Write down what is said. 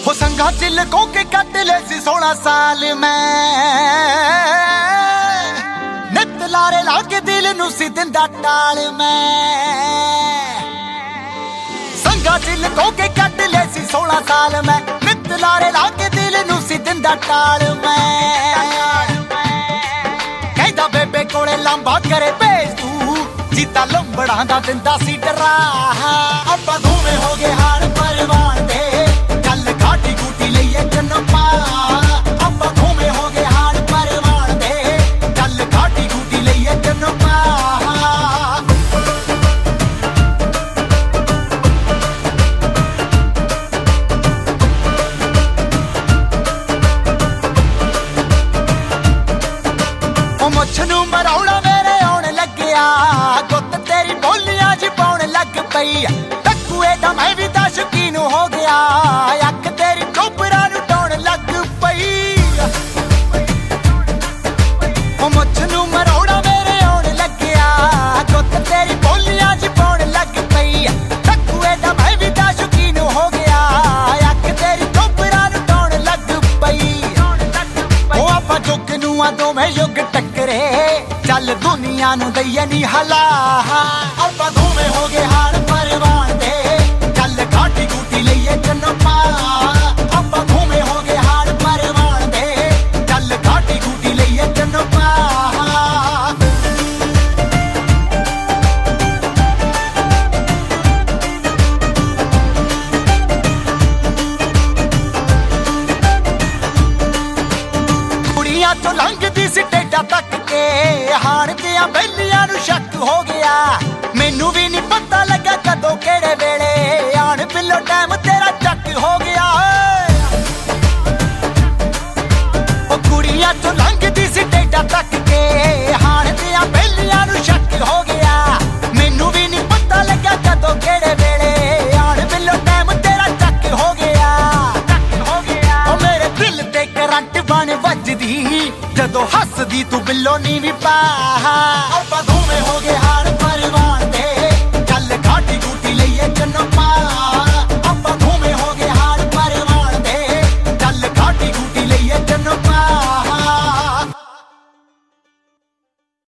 हो संगा चिल को के कट ले सी 16 साल मैं नित लारे लाके दिल नू सी दिंदा टाल मैं संगा चिल को के कट ले सी 16 साल मैं नित लारे लाके दिल नू सी दिंदा टाल मैं कहदा बेबे कोले लंबा करे भेज तू जीता लंबड़ा दा दिंदा सी डरा अब्बा धूमे हो गए हार परवान दे गल घाटी गूटी लईए चन्नपा अब्बा धूमे हो गए हार परवान दे गल घाटी गूटी लईए चन्नपा ओ मुछ नू मराउणा मेरे आउण लग्या गुत्त तेरी बोलियां च पाउण लग पई टक्कूए दा मैं भी दा शकीन हो गया अख तेरी चोपरा नू टौण लग पई ओ मुछ नू मराउणा मेरे आउण लग्या गुत्त तेरी बोलियां च पाउण लग पई टक्कूए दा मैं भी दा शकीन हो गया अख तेरी चोपरा नू टौण लग पई ओ आपां जुग नू आ दोवें युग टकरे चल दुनिया नू दईए नी हला अब्बा धूमे हो गए हार परवान दे गल घाटी गूटी लईए चन्नपा अब्बा धूमे हो गए हार परवान दे गल घाटी गूटी लईए चन्नपा कुड़ियां तो लंघदी सी टेडा तक के हाण दियां बेलियां नू शक हो गया मैनू भी नहीं पता लगा कदों केड़े वेले आण पिलो टाइम तेरा चक हो गया ओ कुड़ियां तो लंघदी सी टेडा तक के हाण दियां बेलियां नू शक हो गया मैनू भी नहीं पता लगा कदों केड़े वेले आण पिलो टाइम तेरा चक हो गया ओ मेरे दिल ते करंट बन वजदी जदों हसदी तू बिल्लो नी भी पा अब्बा धूमे हो गए हार